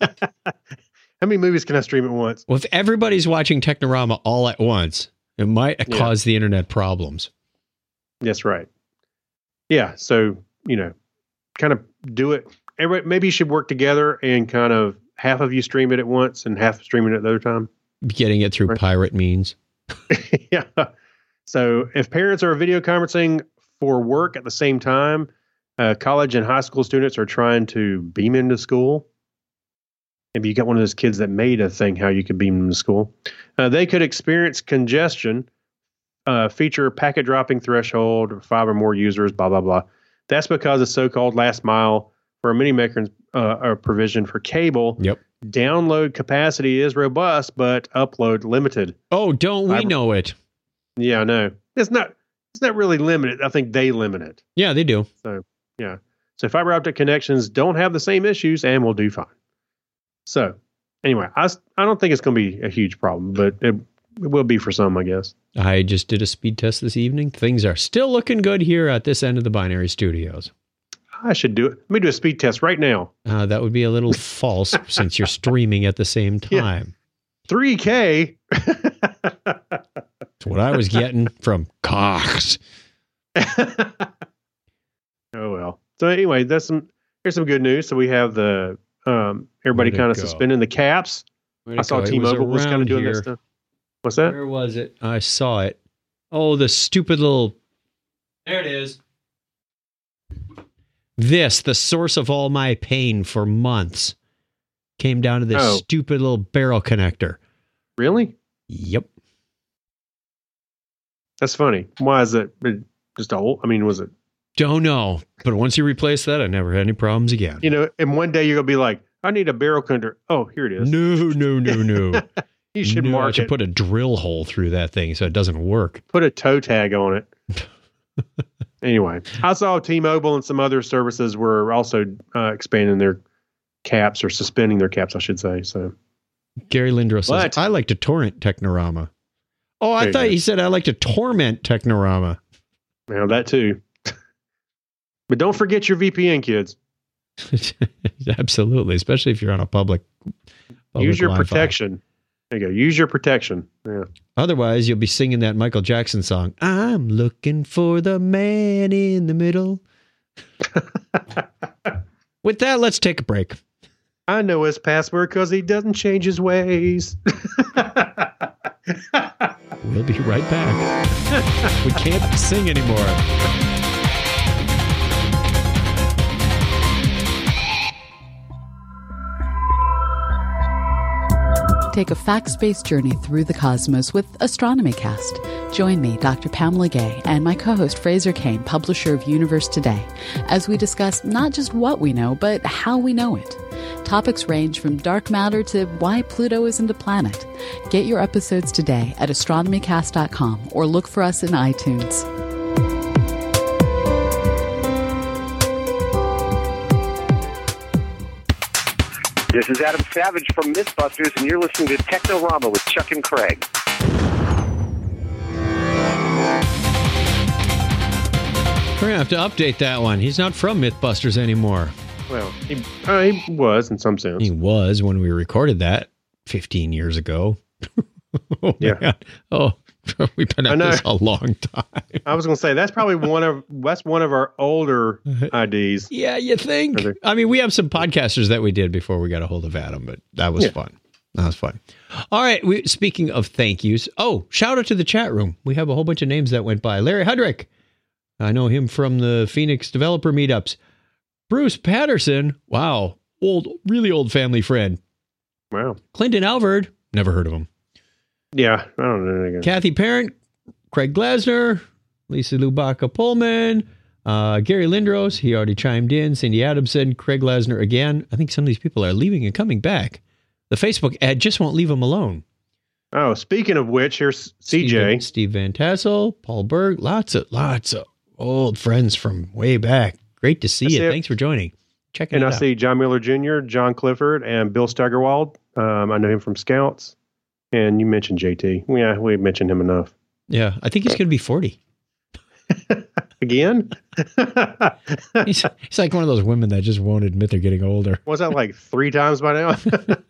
Speaker 2: How many movies can I stream at once?
Speaker 1: Well, if everybody's watching Technorama all at once, it might
Speaker 2: Yeah.
Speaker 1: cause the internet problems.
Speaker 2: That's right. Yeah. So, you know, kind of do it. Everybody, maybe you should work together and kind of half of you stream it at once and half streaming it at the other time.
Speaker 1: Getting it through
Speaker 2: Right.
Speaker 1: pirate means.
Speaker 2: Yeah. So if parents are video conferencing for work at the same time, uh, college and high school students are trying to beam into school. Maybe you got one of those kids that made a thing how you could beam them to school. Uh, they could experience congestion, uh, feature packet dropping threshold, five or more users, blah, blah, blah. That's because the so-called last mile for many makers uh, are provision for cable.
Speaker 1: Yep.
Speaker 2: Download capacity is robust, but upload limited.
Speaker 1: Oh, don't we
Speaker 2: Fiber-
Speaker 1: know it?
Speaker 2: Yeah, I know. It's not it's not really limited. I think they limit it.
Speaker 1: Yeah, they do.
Speaker 2: So, yeah. So fiber optic connections don't have the same issues and will do fine. So, anyway, I, I don't think it's going to be a huge problem, but it, it will be for some, I guess.
Speaker 1: I just did a speed test this evening. Things are still looking good here at this end of the Binary Studios.
Speaker 2: I should do it. Let me do a speed test right now.
Speaker 1: Uh, that would be a little false since you're streaming at the same time.
Speaker 2: three K.
Speaker 1: That's what I was getting from Cox.
Speaker 2: Oh, well. So, anyway, that's some. Here's some good news. So, we have the um, everybody
Speaker 1: Where'd it
Speaker 2: kind of
Speaker 1: go?
Speaker 2: suspending the caps.
Speaker 1: Where'd
Speaker 2: I
Speaker 1: it
Speaker 2: saw
Speaker 1: go? It
Speaker 2: T-Mobile was, kind
Speaker 1: around
Speaker 2: of doing
Speaker 1: here.
Speaker 2: that stuff. What's that?
Speaker 1: Where was it? I saw it. Oh, the stupid little... There it is. This, the source of all my pain for months, came down to this
Speaker 2: Oh.
Speaker 1: stupid little barrel connector.
Speaker 2: Really?
Speaker 1: Yep.
Speaker 2: That's funny. Why is it it just a hole? I mean, was it?
Speaker 1: Don't know. But once you replace that, I never had any problems again.
Speaker 2: You know, and one day you're gonna be like, I need a barrel connector. Oh, here it is.
Speaker 1: No, no, no, no.
Speaker 2: You should
Speaker 1: no, I
Speaker 2: mark
Speaker 1: should
Speaker 2: it.
Speaker 1: put a drill hole through that thing so it doesn't work.
Speaker 2: Put a toe tag on it. Anyway, I saw T-Mobile and some other services were also uh, expanding their caps or suspending their caps, I should say. So
Speaker 1: Gary Lindros says,
Speaker 2: What?
Speaker 1: I like to torrent Technorama. Oh, I
Speaker 2: There you
Speaker 1: thought
Speaker 2: go.
Speaker 1: he said I like to torment Technorama.
Speaker 2: now that too. But don't forget your V P N, kids.
Speaker 1: Absolutely, especially if you're on a public, public
Speaker 2: Use your
Speaker 1: Wi-Fi.
Speaker 2: protection. There you go. Use your protection. Yeah.
Speaker 1: Otherwise, you'll be singing that Michael Jackson song, I'm looking for the man in the middle. With that, let's take a break.
Speaker 2: I know his password because he doesn't change his ways.
Speaker 1: We'll be right back. We can't sing anymore.
Speaker 5: Take a fact-based journey through the cosmos with Astronomy Cast. Join me, Doctor Pamela Gay, and my co-host Fraser Kane, publisher of Universe Today, as we discuss not just what we know, but how we know it. Topics range from dark matter to why Pluto isn't a planet. Get your episodes today at astronomy cast dot com or look for us in iTunes.
Speaker 6: This is Adam Savage from Mythbusters, and you're listening to Technorama with Chuck and Craig.
Speaker 1: We're going to have to update that one. He's not from Mythbusters anymore.
Speaker 2: Well, he, uh, he was in some sense.
Speaker 1: He was when we recorded that fifteen years ago. Oh,
Speaker 2: yeah.
Speaker 1: Man. Oh, we've been at this a long time.
Speaker 2: I was going to say that's probably one of that's one of our older I Ds.
Speaker 1: Yeah, you think? I mean, we have some podcasters that we did before we got a hold of Adam, but that was yeah. fun. That was fun. All right. We, speaking of thank yous. Oh, shout out to the chat room. We have a whole bunch of names that went by. Larry Hudrick. I know him from the Phoenix developer meetups. Bruce Patterson. Wow. Old, really old family friend.
Speaker 2: Wow.
Speaker 1: Clinton Alvord. Never heard of him.
Speaker 2: Yeah. I don't know. Again.
Speaker 1: Kathy Parent. Craig Glasner. Lisa Lubaka Pullman. Uh, Gary Lindros. He already chimed in. Cindy Adamson. Craig Glasner again. I think some of these people are leaving and coming back. The Facebook ad just won't leave them alone.
Speaker 2: Oh, speaking of which, here's C J.
Speaker 1: Steve, Steve Van Tassel. Paul Berg. Lots of, lots of old friends from way back. Great to see you. It. Thanks for joining. Checking
Speaker 2: and
Speaker 1: it
Speaker 2: I
Speaker 1: out.
Speaker 2: see John Miller Junior, John Clifford, and Bill Steigerwald. Um, I know him from Scouts. And you mentioned J T. Yeah, we mentioned him enough.
Speaker 1: Yeah, I think he's going to be forty.
Speaker 2: Again?
Speaker 1: he's, he's like one of those women that just won't admit they're getting older.
Speaker 2: Was that like three times by now?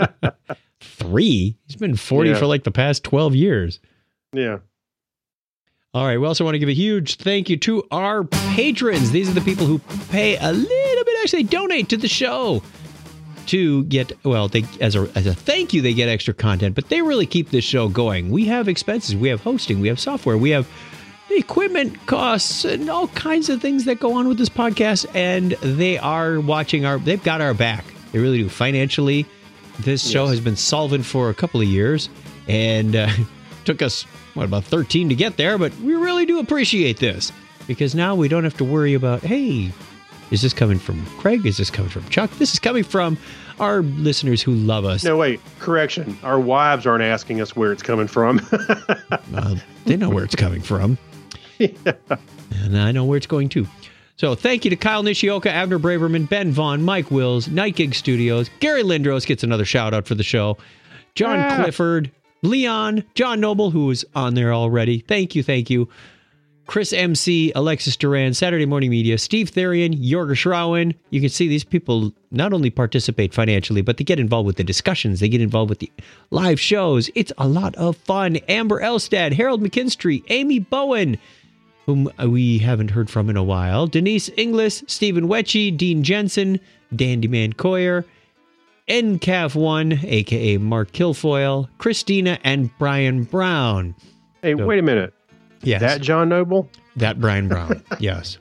Speaker 1: Three? He's been forty yeah. for like the past twelve years.
Speaker 2: Yeah.
Speaker 1: All right. We also want to give a huge thank you to our patrons. These are the people who pay a little bit, actually donate to the show to get, well, they as a as a thank you, they get extra content, but they really keep this show going. We have expenses. We have hosting. We have software. We have equipment costs and all kinds of things that go on with this podcast, and they are watching our, they've got our back. They really do. Financially, this show yes. has been solvent for a couple of years, and uh, took us, what, about thirteen to get there, but we really do appreciate this, because now we don't have to worry about, hey, is this coming from Craig? Is this coming from Chuck? This is coming from our listeners who love us.
Speaker 2: No, wait, correction. Our wives aren't asking us where it's coming from.
Speaker 1: uh, they know where it's coming from. Yeah. And I know where it's going to. So thank you to Kyle Nishioka, Abner Braverman, Ben Vaughn, Mike Wills, Night Gig Studios. Gary Lindros gets another shout out for the show. John ah. Clifford, Leon, John Noble, who was on there already. Thank you, thank you. Chris M C, Alexis Duran, Saturday Morning Media, Steve Therian, Jorger Schrauen. You can see these people not only participate financially, but they get involved with the discussions. They get involved with the live shows. It's a lot of fun. Amber Elstad, Harold McKinstry, Amy Bowen, whom we haven't heard from in a while, Denise Inglis, Stephen Wetchy, Dean Jensen, Dandy Man Coyer, N C A F one, a k a. Mark Kilfoyle, Christina, and Brian Brown.
Speaker 2: Hey, so, wait a minute.
Speaker 1: Yes.
Speaker 2: That John Noble?
Speaker 1: That Brian Brown, yes.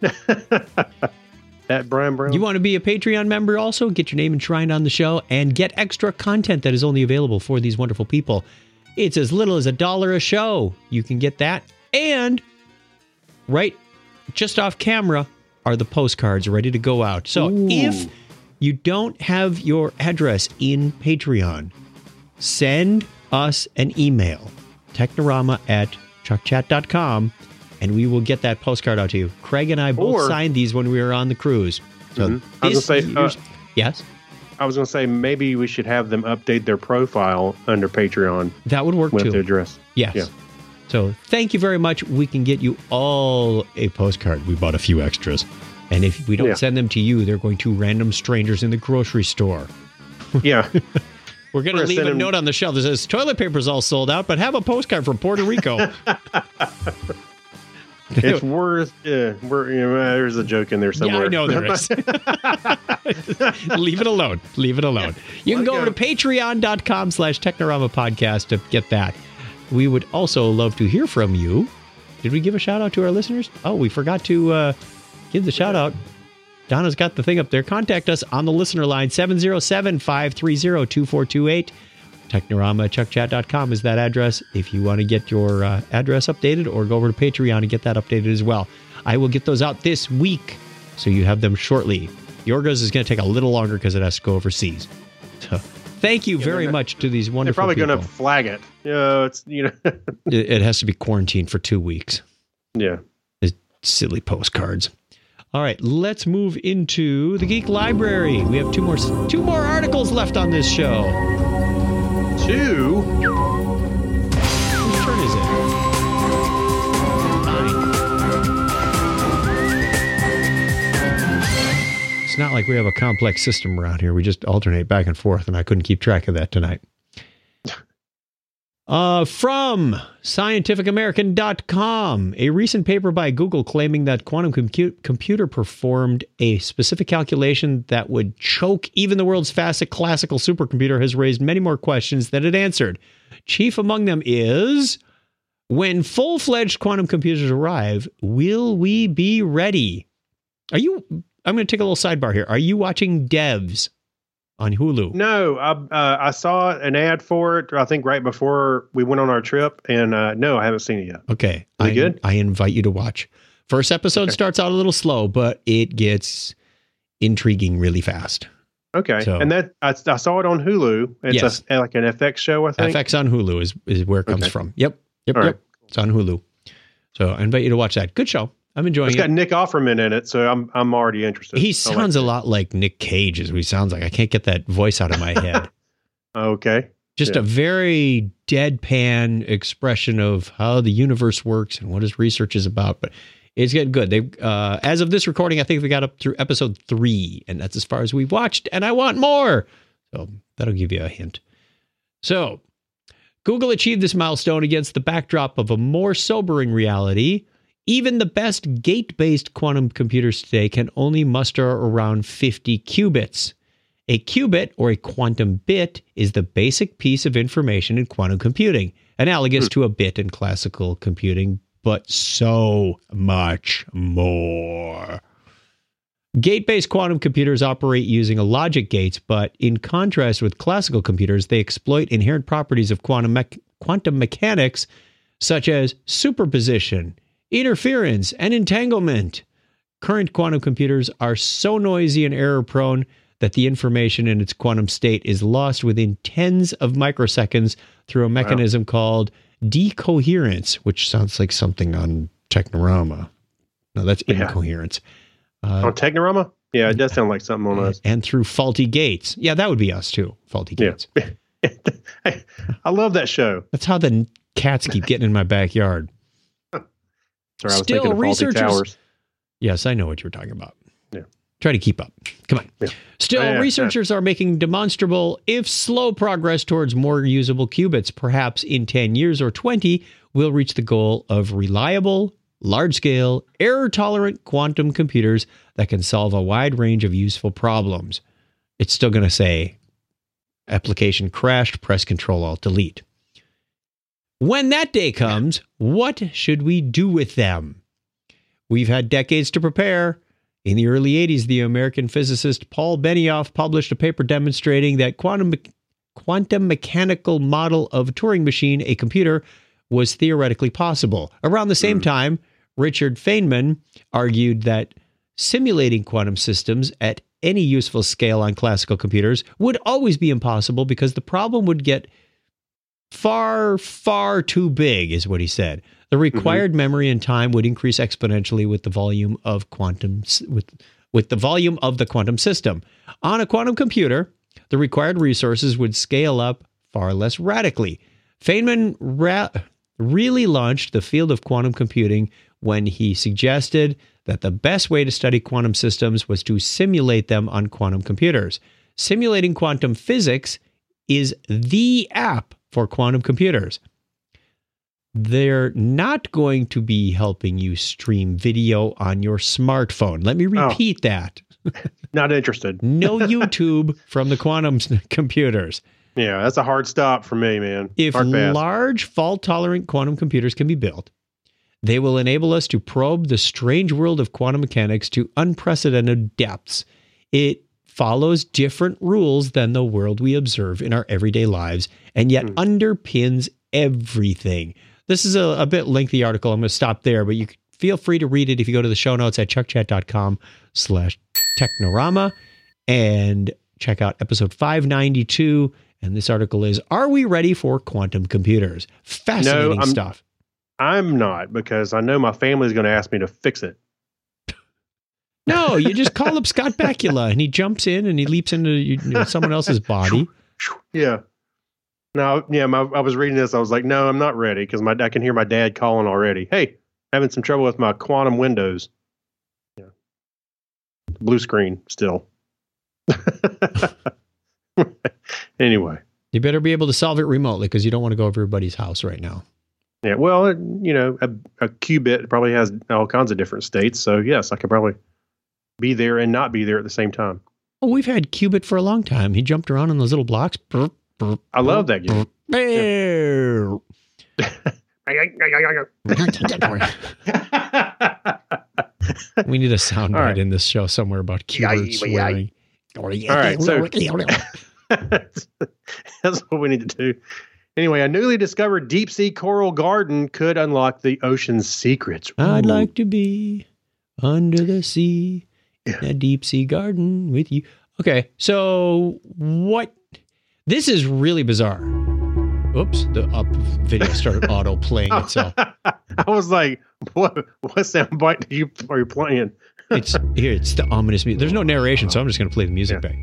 Speaker 2: That Brian Brown?
Speaker 1: You want to be a Patreon member also? Get your name enshrined on the show and get extra content that is only available for these wonderful people. It's as little as a dollar a show. You can get that. And right just off camera are the postcards ready to go out. So Ooh. If you don't have your address in Patreon, send us an email, technorama at chuck chat dot com, and we will get that postcard out to you. Craig and I both or, signed these when we were on the cruise. So
Speaker 2: mm-hmm. I was going to say, uh,
Speaker 1: yes?
Speaker 2: I was going to say maybe we should have them update their profile under Patreon.
Speaker 1: That would work
Speaker 2: with
Speaker 1: too.
Speaker 2: With their address.
Speaker 1: Yes. Yeah. So thank you very much. We can get you all a postcard. We bought a few extras. And if we don't yeah. send them to you, they're going to random strangers in the grocery store.
Speaker 2: Yeah.
Speaker 1: We're going to leave a them... note on the shelf that says, toilet paper's all sold out, but have a postcard from Puerto Rico.
Speaker 2: It's worth, yeah, we're, you know, there's a joke in there somewhere.
Speaker 1: Yeah, I know there is. Leave it alone. Leave it alone. You can Let go, go over to patreon.com slash Technorama podcast to get that. We would also love to hear from you. Did we give a shout out to our listeners? Oh, we forgot to uh, give the shout out. Donna's got the thing up there. Contact us on the listener line, seven oh seven, five three oh, two four two eight. Technorama at chuck chat dot com is that address if you want to get your uh, address updated, or go over to Patreon and get that updated as well. I will get those out this week, so you have them shortly. Yorgos is going to take a little longer because it has to go overseas. So thank you very
Speaker 2: they're-
Speaker 1: much to these
Speaker 2: They're
Speaker 1: wonderful
Speaker 2: probably
Speaker 1: people.
Speaker 2: going to flag it. Yeah, it's you know.
Speaker 1: It, it has to be quarantined for two weeks.
Speaker 2: yeah.
Speaker 1: It's silly postcards. All right, let's move into the Geek Library. We have two more two more articles left on this show.
Speaker 2: Two.
Speaker 1: Whose turn is it? Mine. It's not like we have a complex system around here. We just alternate back and forth, and I couldn't keep track of that tonight. Uh, from scientific american dot com, a recent paper by Google claiming that quantum compu- computer performed a specific calculation that would choke even the world's fastest classical supercomputer has raised many more questions than it answered. Chief among them is, when full-fledged quantum computers arrive, will we be ready? Are you, I'm going to take a little sidebar here. Are you watching Devs on Hulu?
Speaker 2: No, I uh, I saw an ad for it. I think right before we went on our trip, and uh, no, I haven't seen it yet.
Speaker 1: Okay.
Speaker 2: Is it
Speaker 1: I,
Speaker 2: good?
Speaker 1: I invite you to watch. First episode
Speaker 2: Okay.
Speaker 1: starts out a little slow, but it gets intriguing really fast.
Speaker 2: Okay,
Speaker 1: So-
Speaker 2: and that I, I saw it on Hulu. It's
Speaker 1: Yes.
Speaker 2: a, like an F X show, I think.
Speaker 1: F X on Hulu is, is where it comes
Speaker 2: Okay.
Speaker 1: from. Yep. Yep.
Speaker 2: All
Speaker 1: yep.
Speaker 2: right.
Speaker 1: It's on Hulu. So I invite you to watch that. Good show. I'm enjoying
Speaker 2: It's
Speaker 1: it.
Speaker 2: got Nick Offerman in it, so I'm I'm already interested.
Speaker 1: He
Speaker 2: I
Speaker 1: sounds
Speaker 2: like
Speaker 1: a lot like Nick Cage, is what he sounds like. I can't get that voice out of my head.
Speaker 2: it. Okay,
Speaker 1: Just
Speaker 2: Yeah.
Speaker 1: a very deadpan expression of how the universe works and what his research is about. But it's getting good. They, uh, as of this recording, I think we got up through episode three, and that's as far as we've watched. And I want more, so that'll give you a hint. So, Google achieved this milestone against the backdrop of a more sobering reality. Even the best gate-based quantum computers today can only muster around fifty qubits. A qubit, or a quantum bit, is the basic piece of information in quantum computing, analogous to a bit in classical computing, but so much more. Gate-based quantum computers operate using a logic gates, but in contrast with classical computers, they exploit inherent properties of quantum me- quantum mechanics, such as superposition, interference, and entanglement. Current quantum computers are so noisy and error-prone that the information in its quantum state is lost within tens of microseconds through a mechanism called decoherence, which sounds like something on Technorama. No, that's
Speaker 2: Yeah.
Speaker 1: incoherence. Uh,
Speaker 2: on Technorama. Yeah, it does sound like something on us.
Speaker 1: and through faulty gates. Yeah, that would be us too. Faulty
Speaker 2: Yeah.
Speaker 1: gates.
Speaker 2: Hey, I love that show.
Speaker 1: That's how the cats keep getting in my backyard.
Speaker 2: Sorry, I was
Speaker 1: Still,
Speaker 2: thinking of Faulty
Speaker 1: researchers-
Speaker 2: Towers.
Speaker 1: Yes, I know what you're talking about.
Speaker 2: Yeah.
Speaker 1: Try to keep up. Come on.
Speaker 2: Yeah.
Speaker 1: Still,
Speaker 2: Yeah, yeah,
Speaker 1: researchers are making demonstrable, if slow, progress towards more usable qubits. Perhaps in ten years or twenty, we'll reach the goal of reliable, large-scale, error-tolerant quantum computers that can solve a wide range of useful problems. It's still going to say, application crashed, press Control-Alt-Delete. When that day comes, what should we do with them? We've had decades to prepare. In the early eighties, the American physicist Paul Benioff published a paper demonstrating that quantum quantum mechanical model of a Turing machine, a computer, was theoretically possible. Around the same time, Richard Feynman argued that simulating quantum systems at any useful scale on classical computers would always be impossible because the problem would get far, far too big, is what he said. The required mm-hmm. memory and time would increase exponentially with the volume of quantum with with the volume of the quantum system. On a quantum computer, the required resources would scale up far less radically. Feynman ra- really launched the field of quantum computing when he suggested that the best way to study quantum systems was to simulate them on quantum computers. Simulating quantum physics is the app for quantum computers. They're not going to be helping you stream video on your smartphone. Let me repeat oh, that.
Speaker 2: Not interested.
Speaker 1: No YouTube from the quantum computers.
Speaker 2: Yeah, that's a hard stop for me, man.
Speaker 1: If
Speaker 2: hard
Speaker 1: large fault-tolerant quantum computers can be built, they will enable us to probe the strange world of quantum mechanics to unprecedented depths. It follows different rules than the world we observe in our everyday lives, and yet mm. underpins everything. This is a, a bit lengthy article. I'm going to stop there, but you can feel free to read it if you go to the show notes at chuckchat.com slash technorama and check out episode five ninety-two. And this article is, Are We Ready for Quantum Computers? Fascinating
Speaker 2: No, I'm-
Speaker 1: stuff.
Speaker 2: I'm not, because I know my family's going to ask me to fix it.
Speaker 1: No, you just call up Scott Bakula and he jumps in and he leaps into you know, someone else's body.
Speaker 2: Yeah. No, yeah, my, I was reading this. I was like, no, I'm not ready, because my I can hear my dad calling already. Hey, having some trouble with my quantum windows. Yeah. Blue screen still. Anyway.
Speaker 1: You better be able to solve it remotely because you don't want to go over everybody's house right now.
Speaker 2: Yeah, well, it- you know, a, a qubit probably has all kinds of different states. So, yes, I could probably be there and not be there at the same time.
Speaker 1: Oh, we've had Qubit for a long time. He jumped around on those little blocks. Burp, burp,
Speaker 2: I love that game.
Speaker 1: burp. We need a sound
Speaker 2: All
Speaker 1: bite
Speaker 2: right.
Speaker 1: in this show somewhere about Qbert swearing.
Speaker 2: All right, so that's what we need to do. Anyway, a newly discovered deep sea coral garden could unlock the ocean's secrets.
Speaker 1: I'd
Speaker 2: Ooh.
Speaker 1: like to be under the sea
Speaker 2: Yeah.
Speaker 1: in a deep sea garden with you. Okay, so what? This is really bizarre. Oops, the up video started auto playing itself.
Speaker 2: I was like, what what sound bite do you are you playing?
Speaker 1: It's here. It's the ominous music. There's no narration, so I'm just going to play the music
Speaker 2: Yeah.
Speaker 1: back.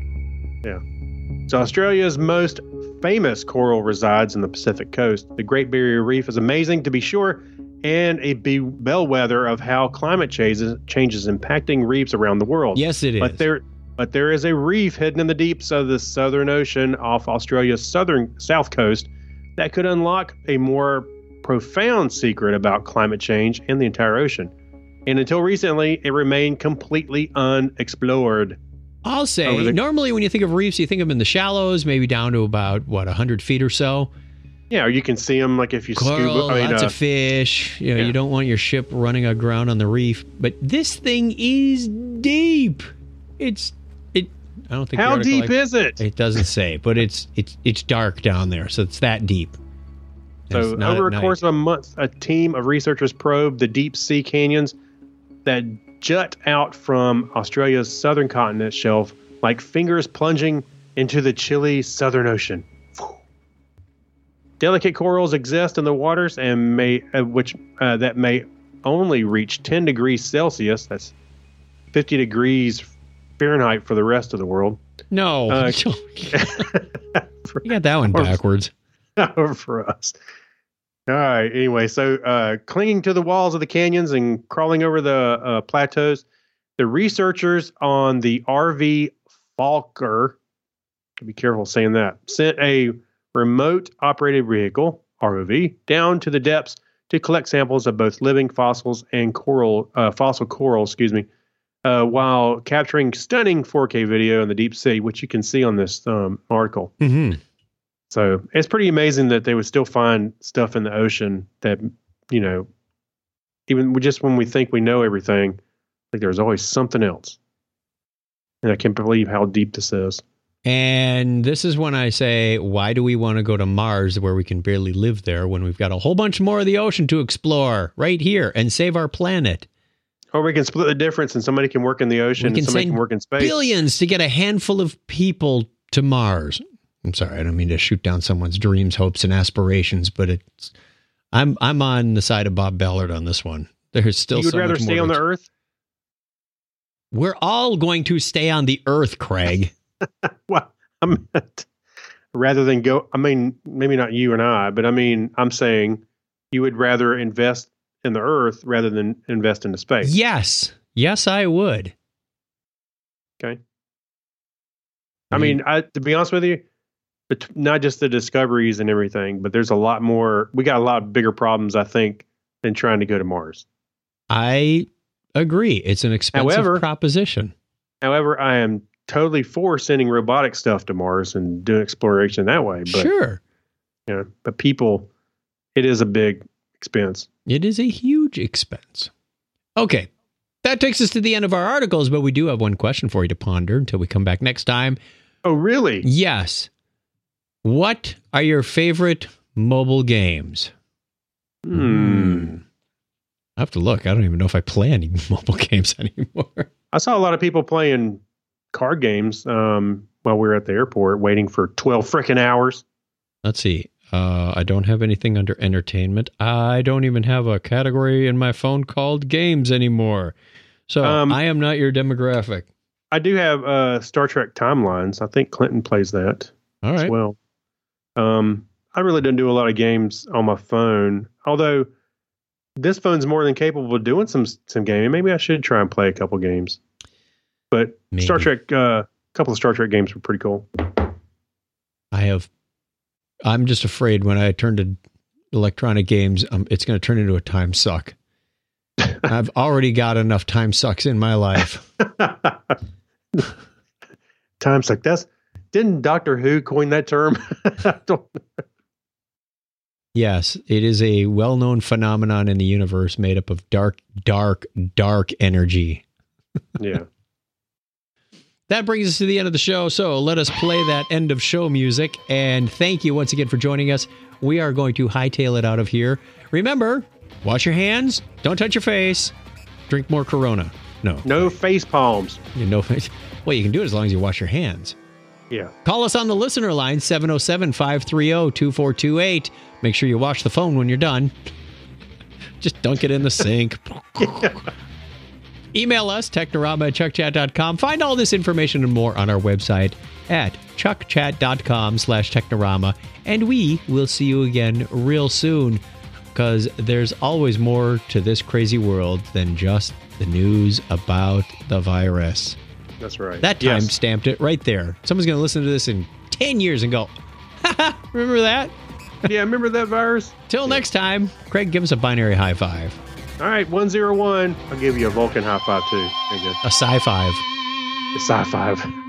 Speaker 2: So Australia's most famous coral resides in the Pacific coast. The Great Barrier Reef is amazing, to be sure, and a be- bellwether of how climate changes changes impacting reefs around the world.
Speaker 1: Yes, it is.
Speaker 2: But there, but there is a reef hidden in the deeps of the Southern Ocean off Australia's southern south coast that could unlock a more profound secret about climate change and the entire ocean. And until recently, it remained completely unexplored.
Speaker 1: I'll say,
Speaker 2: over the-
Speaker 1: normally when you think of reefs, you think of them in the shallows, maybe down to about, what, one hundred feet or so.
Speaker 2: Yeah, or you can see them like if you
Speaker 1: Coral,
Speaker 2: scuba. I mean,
Speaker 1: lots
Speaker 2: uh,
Speaker 1: of fish. You know,
Speaker 2: yeah.
Speaker 1: you don't want your ship running aground on the reef. But this thing is deep. It's, it, I don't think. the
Speaker 2: how
Speaker 1: article
Speaker 2: deep
Speaker 1: I-
Speaker 2: is it?
Speaker 1: It doesn't say, but it's it's it's dark down there, so it's that deep. And
Speaker 2: So
Speaker 1: it's not
Speaker 2: over
Speaker 1: at
Speaker 2: a
Speaker 1: night.
Speaker 2: course of a month, a team of researchers probed the deep sea canyons that jut out from Australia's southern continent shelf like fingers plunging into the chilly Southern Ocean. Delicate corals exist in the waters and may uh, which uh, that may only reach ten degrees Celsius. That's fifty degrees Fahrenheit for the rest of the world.
Speaker 1: No,
Speaker 2: Uh,
Speaker 1: you got that one
Speaker 2: or-
Speaker 1: backwards.
Speaker 2: for us. All right. Anyway, so uh, clinging to the walls of the canyons and crawling over the uh, plateaus, the researchers on the R V Falker, be careful saying that, sent a remote operated vehicle, R O V, down to the depths to collect samples of both living fossils and coral, uh, fossil coral, excuse me, uh, while capturing stunning four K video in the deep sea, which you can see on this um, article.
Speaker 1: Mm-hmm.
Speaker 2: So it's pretty amazing that they would still find stuff in the ocean that, you know, even just when we think we know everything, like there's always something else. And I can't believe how deep this is.
Speaker 1: And this is when I say, why do we want to go to Mars where we can barely live there when we've got a whole bunch more of the ocean to explore right here and save our planet?
Speaker 2: Or we can split the difference and somebody can work in the ocean
Speaker 1: We can
Speaker 2: and somebody
Speaker 1: send
Speaker 2: can work in space.
Speaker 1: Billions to get a handful of people to Mars. I'm sorry, I don't mean to shoot down someone's dreams, hopes, and aspirations, but it's I'm I'm on the side of Bob Ballard on this one. There's still
Speaker 2: You would
Speaker 1: so
Speaker 2: rather
Speaker 1: much
Speaker 2: stay
Speaker 1: more
Speaker 2: on
Speaker 1: to
Speaker 2: the Earth?
Speaker 1: We're all going to stay on the Earth, Craig.
Speaker 2: Well, I meant rather than go, I mean, maybe not you and I, but I mean, I'm saying you would rather invest in the Earth rather than invest into space.
Speaker 1: Yes. Yes, I would.
Speaker 2: Okay. I mean, I, to be honest with you, but not just the discoveries and everything, but there's a lot more. We got a lot bigger problems, I think, than trying to go to Mars.
Speaker 1: I agree. It's an expensive
Speaker 2: However-
Speaker 1: proposition.
Speaker 2: However, I am totally for sending robotic stuff to Mars and doing exploration that way. But,
Speaker 1: Sure.
Speaker 2: you know, but people, it is a big expense.
Speaker 1: It is a huge expense. Okay. That takes us to the end of our articles, but we do have one question for you to ponder until we come back next time.
Speaker 2: Oh, really?
Speaker 1: Yes. What are your favorite mobile games?
Speaker 2: Hmm.
Speaker 1: I have to look. I don't even know if I play any mobile games anymore.
Speaker 2: I saw a lot of people playing card games um, while we were at the airport waiting for twelve frickin' hours.
Speaker 1: Let's see. Uh, I don't have anything under entertainment. I don't even have a category in my phone called games anymore. So
Speaker 2: Um,
Speaker 1: I am not your demographic.
Speaker 2: I do have uh, Star Trek Timelines. I think Clinton plays that
Speaker 1: All
Speaker 2: as
Speaker 1: right.
Speaker 2: well. Um, I really don't do a lot of games on my phone, although this phone's more than capable of doing some some gaming. Maybe I should try and play a couple games. But
Speaker 1: Maybe.
Speaker 2: Star Trek, a uh, couple of Star Trek games were pretty cool.
Speaker 1: I have. I'm just afraid when I turn to electronic games, um, it's going to turn into a time suck. I've already got enough time sucks in my life.
Speaker 2: Time suck. That's didn't Doctor Who coin that term? I don't-
Speaker 1: Yes, it is a well-known phenomenon in the universe made up of dark, dark, dark energy.
Speaker 2: yeah.
Speaker 1: That brings us to the end of the show. So let us play that end of show music. And thank you once again for joining us. We are going to hightail it out of here. Remember, wash your hands. Don't touch your face. Drink more Corona. No.
Speaker 2: No face palms.
Speaker 1: You know, well, you can do it as long as you wash your hands.
Speaker 2: Yeah.
Speaker 1: Call us on the listener line, seven oh seven, five three oh, two four two eight. Make sure you wash the phone when you're done. Just dunk it in the sink. Email us, technorama at chuckchat dot com. Find all this information and more on our website at chuckchat.com slash technorama. And we will see you again real soon, because there's always more to this crazy world than just the news about the virus.
Speaker 2: That's right.
Speaker 1: That time
Speaker 2: Yes.
Speaker 1: stamped it right there. Someone's going to listen to this in ten years and go, haha, remember that?
Speaker 2: Yeah, remember that virus?
Speaker 1: Till next time, Craig, give us a binary high five.
Speaker 2: All right, one zero one. I'll give you a Vulcan high five too. There you go.
Speaker 1: A sci five.
Speaker 2: A sci five.